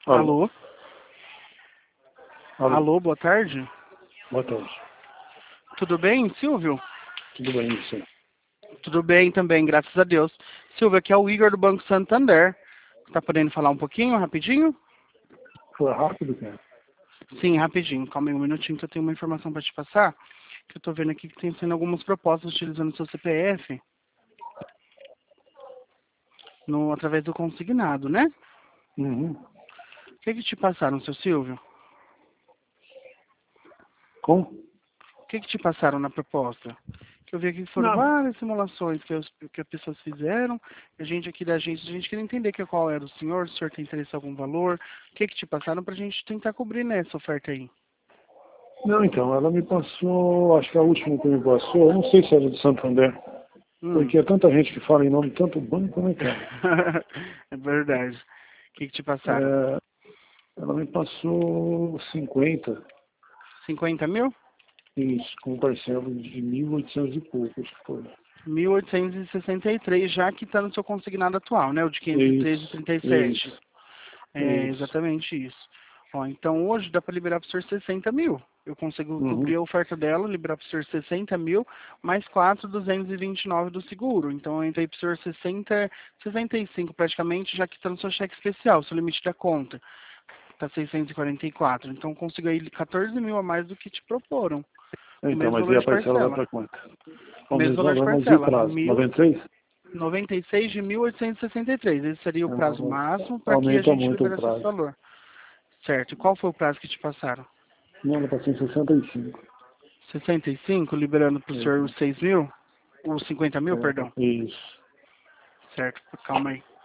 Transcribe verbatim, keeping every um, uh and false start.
Alô? Alô? Alô? Alô, boa tarde. Boa tarde. Tudo bem, Silvio? Tudo bem, você? Tudo bem também, graças a Deus. Silvio, aqui é o Igor do Banco Santander. Tá podendo falar um pouquinho, rapidinho? Foi rápido, cara? Sim, rapidinho. Calma aí um minutinho que eu tenho uma informação para te passar. Que eu tô vendo aqui que tem sendo algumas propostas utilizando o seu C P F no, através do consignado, né? Uhum. O que que te passaram, seu Silvio? Como? O que que te passaram na proposta? Que eu vi aqui que foram Nada. várias simulações que, os, que as pessoas fizeram. A gente aqui da agência, a gente queria entender que qual era o senhor, se o senhor tem interesse em algum valor. O que que te passaram pra gente tentar cobrir nessa oferta aí? Não, então, ela me passou, acho que a última que me passou, eu não sei se era de Santander, Hum. porque é tanta gente que fala em nome de tanto banco, né, cara? É verdade. O que que te passaram? É, ela me passou cinquenta, cinquenta mil? isso, com parcela de mil e oitocentos e pouco, acho que foi. mil oitocentos e sessenta e três, já que está no seu consignado atual, né? O de quinhentos e treze Isso, vírgula trinta e sete. isso, É isso. exatamente isso. Ó, então hoje dá para liberar para o senhor sessenta mil. Eu consigo Uhum. cobrir a oferta dela, liberar para o senhor sessenta mil, mais quatro mil duzentos e vinte e nove do seguro. Então eu entrei para o senhor sessenta, sessenta e cinco praticamente, já que está no seu cheque especial, seu limite da conta. Está seiscentos e quarenta e quatro. Então eu consigo aí quatorze mil a mais do que te proporam. O Então, mesmo mas e valor a de parcela vai parcela. para quanto? O O mesmo mesmo valor de valor, mas e o parcela. prazo? noventa e seis? noventa e seis de mil oitocentos e sessenta e três. Esse seria o prazo Ah, máximo para que a aumenta gente muito o liberasse esse prazo. valor. Certo. E qual foi o prazo que te passaram? Não, ela passou em sessenta e cinco. sessenta e cinco, liberando para o senhor os É, seis mil? Os cinquenta mil, perdão. é, isso. Certo. Calma aí.